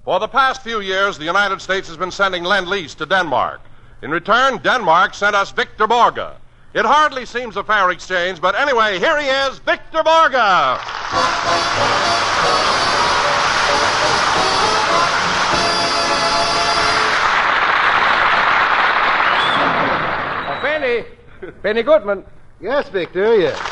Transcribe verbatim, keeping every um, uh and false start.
For the past few years, the United States has been sending Lend-Lease to Denmark. In return, Denmark sent us Victor Borge. It hardly seems a fair exchange, but anyway, here he is, Victor Borge. Oh, Benny. Benny Goodman. Yes, Victor, yes.